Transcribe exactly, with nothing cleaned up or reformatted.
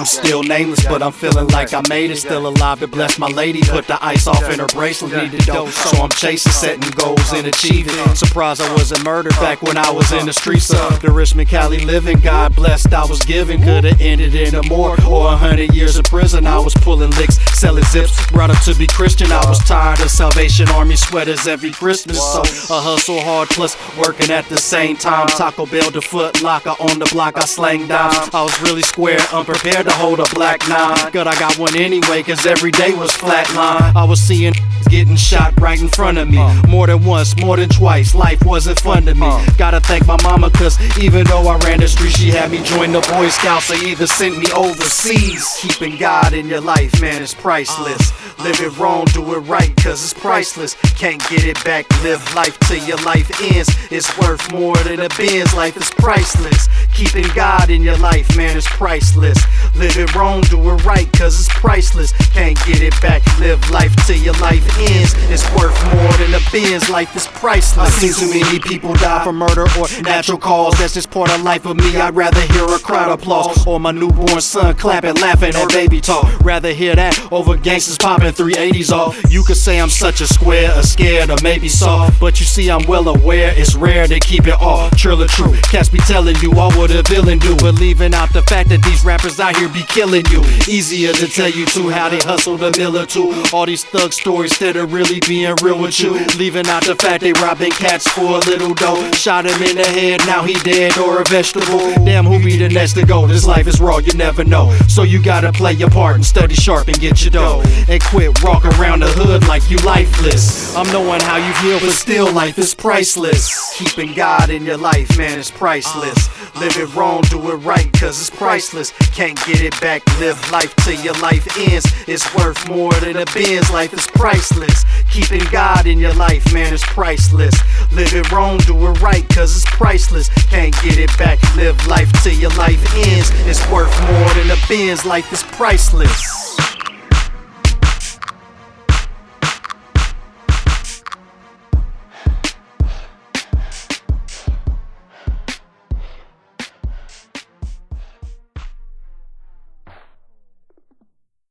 still nameless, but I'm feeling like I made it. Still alive to bless my lady. Put the ice off in her bracelet. Need the dough, so I'm chasing, setting goals and achieving. Surprised I wasn't murdered back when I was in the streets of the Richmond, Cali living. God blessed I was given. Could've ended in a morgue or a hundred years in prison. I was pulling licks, selling zips. Brought up to be Christian. I was tired of Salvation Army sweaters every Christmas. So I hustle hard plus working at the same time. Taco Bell to Foot Locker on the block. I slang dimes. I was really square, unprepared to hold a black nine. Good, I got one anyway, cause every day was flatline. I was seeing getting shot right in front of me. More than once, more than twice. Life wasn't fun to me. Gotta thank my mama, cause even though I ran the street, she had me join the Boy Scouts or either sent me overseas. Keeping God in your life, man, is priceless. Live it wrong, do it right, cause it's priceless. Can't get it back, live life till your life ends. It's worth more than a Benz, life is priceless. Keeping God in your life, man, is priceless. Live it wrong, do it right, cause it's priceless. Can't get it back, live life till your life ends. It's worth more than a Benz, life is priceless. I've seen too many people die from murder or natural cause. That's just part of life for me. I'd rather hear a crowd applause or my newborn son clapping, laughing at baby talk. Rather hear that over gangsters popping three eighties off. You could say I'm such a square, a scared, or maybe soft, but you see I'm well aware it's rare to keep it all trill or true. Cats be telling you all what a villain do, but leaving out the fact that these rappers out here be killing you. Easier to tell you too how they hustle the mill or two. All these thug stories instead of really being real with you. Leaving out the fact they robbing cats for a little dough. Shot him in the head, now he dead or a vegetable. Damn, who be the next to go? This life is raw, you never know. So you gotta play your part and study sharp and get your dough. And quit walk around the hood like you lifeless. I'm knowing how you feel, but still life is priceless. Keeping God in your life, man, is priceless. Live it wrong, do it right, cause it's priceless. Can't get it back, live life till your life ends. It's worth more than a Benz, life is priceless. Keeping God in your life, man, is priceless. Live it wrong, do it right, cause it's priceless. Can't get it back, live life till your life ends. It's worth more than a Benz, life is priceless.